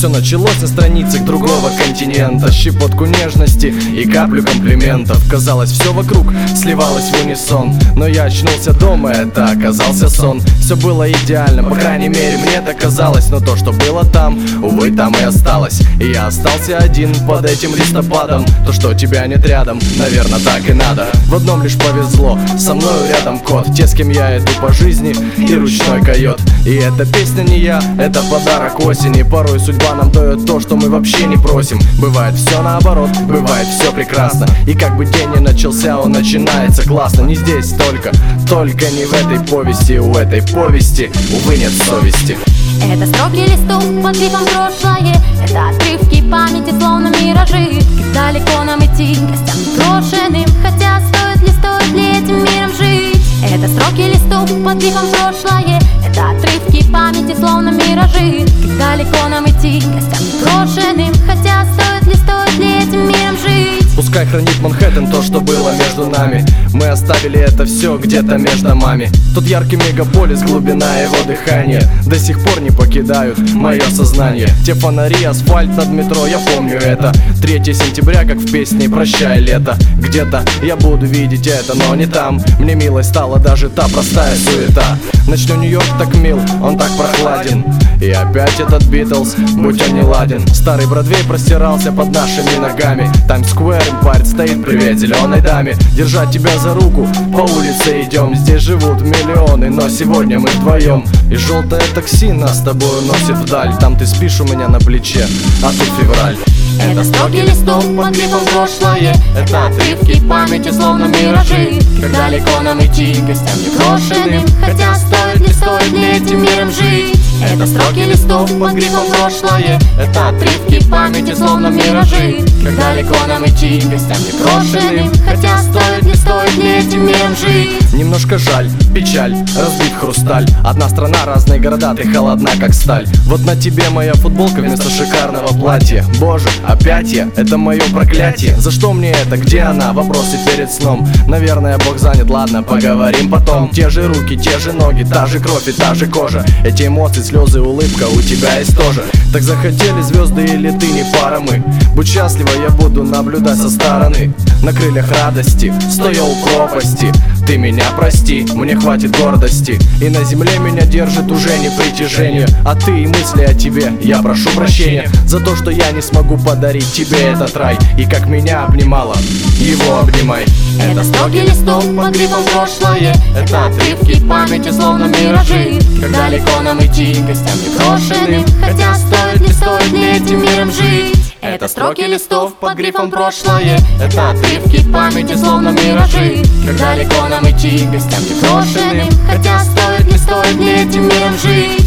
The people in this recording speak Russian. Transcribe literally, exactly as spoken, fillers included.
Все началось на страницах другого континента. Щепотку нежности и каплю комплиментов. Казалось, все вокруг сливалось в унисон. Но я очнулся дома, это оказался сон. Все было идеально, по крайней мере мне так казалось. Но то, что было там, увы, там и осталось. И я остался один под этим листопадом. То, что тебя нет рядом, наверное, так и надо. В одном лишь повезло, со мною рядом кот. Те, с кем я иду по жизни, и ручной койот. И эта песня не я, это подарок осени. Порой судьба нам дает то, что мы вообще не просим. Бывает все наоборот, бывает все прекрасно. И как бы день ни начался, он начинается классно. Не здесь только, только не в этой повести. У этой повести, увы, нет совести. Это строки листов под грифом прошлое. Это отрывки памяти, словно миражи. Как далеко нам идти, гостям непрошенным. Хотя стоит ли, стоит ли этим миром жить? Это строки листов под грифом прошлое. Это отрывки памяти, словно миражи. Как далеко нам идти, гостям непрошенным. Хотя стоит ли, стоит ли этим миром жить? Пускай хранит Манхэттен то, что было между нами. Мы оставили это все где-то между домами. Тот яркий мегаполис, глубина его дыхания до сих пор не покидают мое сознание. Те фонари, асфальт над метро, я помню это. Третье сентября, как в песне «Прощай, лето». Где-то я буду видеть это, но не там. Мне милой стала даже та простая суета. Ночной Нью-Йорк так мил, он так прохладен. И опять этот Битлз, будь он не ладен. Старый Бродвей простирался под нашими ногами. Таймс-сквер, Эмпайр стоит, привет зеленой даме. Держать тебя за руку, по улице идем. Здесь живут миллионы, но сегодня мы вдвоем. И желтое такси нас с тобой уносит вдаль. Там ты спишь у меня на плече, а тут февраль. Это строки листов под грифом прошлое. Это отрывки памяти, словно миражи. Как далеко нам идти, гостям непрошенным. Хотя стоит ли, стоит ли этим миром жить? Это строки листов под грифом прошлое. Это отрывки памяти, словно миражи. Как далеко нам идти, гостям непрошенным. Хотя стоит ли, стоит ли этим миром жить? Немножко жаль, печаль, разбит хрусталь. Одна страна, разные города, ты холодна как сталь. Вот на тебе моя футболка вместо шикарного платья. Боже, опять я, это мое проклятие. За что мне это, где она? Вопросы перед сном. Наверное, Бог занят, ладно, поговорим потом. Те же руки, те же ноги, та же кровь и та же кожа. Эти эмоции, слезы, улыбка у тебя есть тоже. Так захотели звезды или ты не пара мы? Будь счастлива, я буду наблюдать со стороны. На крыльях радости, стоя у пропасти. Ты меня прости, мне хватит гордости. И на земле меня держит уже не притяжение. А ты и мысли о тебе, я прошу прощения за то, что я не смогу подарить тебе этот рай. И как меня обнимала, его обнимай. Это строки листов под грифом прошлое. Это отрывки памяти, словно миражи. Как далеко нам идти, гостям непрошенным. Хотя стоит ли, стоит ли этим миром жить? Это строки листов под грифом прошлое. Это отрывки памяти, словно миражи. Как далеко нам идти, гостям непрошенным. Хотя стоит ли, стоит ли этим миром жить?